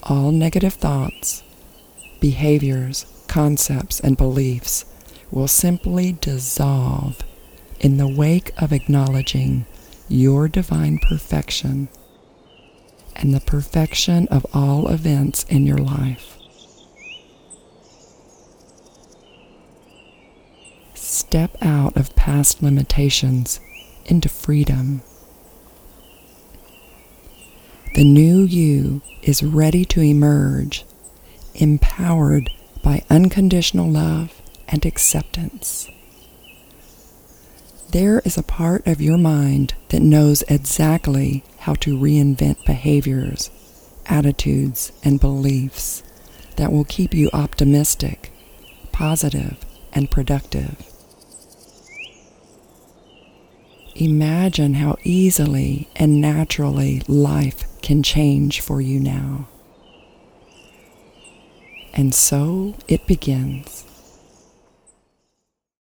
All negative thoughts, behaviors, concepts, and beliefs will simply dissolve in the wake of acknowledging your divine perfection and the perfection of all events in your life. Step out of past limitations into freedom. The new you is ready to emerge, empowered by unconditional love and acceptance. There is a part of your mind that knows exactly how to reinvent behaviors, attitudes, and beliefs that will keep you optimistic, positive, and productive. Imagine how easily and naturally life can change for you now. And so it begins.